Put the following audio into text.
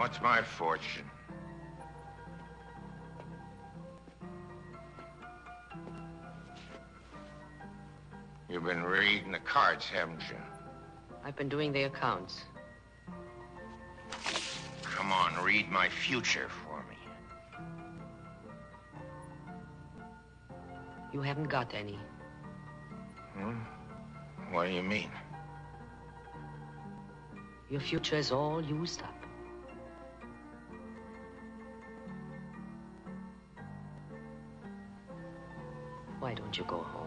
What's my fortune? You've been reading the cards, haven't you? I've been doing the accounts. Come on, read my future for me. You haven't got any. What do you mean? Your future is all used up. Why don't you go home?